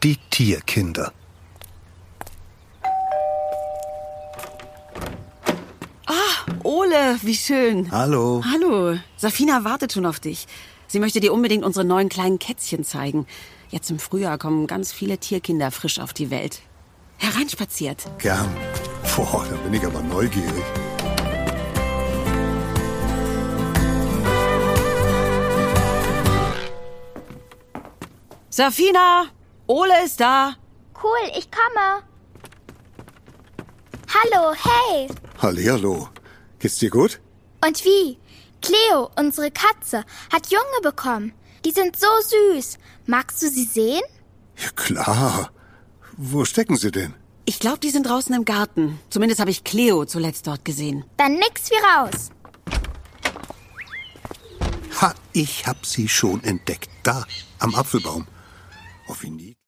die Tierkinder. Ole, wie schön. Hallo. Hallo. Safina wartet schon auf dich. Sie möchte dir unbedingt unsere neuen kleinen Kätzchen zeigen. Jetzt im Frühjahr kommen ganz viele Tierkinder frisch auf die Welt. Hereinspaziert. Gern. Boah, da bin ich aber neugierig. Safina, Ole ist da. Cool, ich komme. Hallo, hey. Hallihallo. Geht's dir gut? Und wie? Cleo, unsere Katze, hat Junge bekommen. Die sind so süß. Magst du sie sehen? Ja, klar. Wo stecken sie denn? Ich glaube, die sind draußen im Garten. Zumindest habe ich Cleo zuletzt dort gesehen. Dann nix wie raus. Ha, ich hab sie schon entdeckt. Da, am Apfelbaum. Oh, wie niedlich.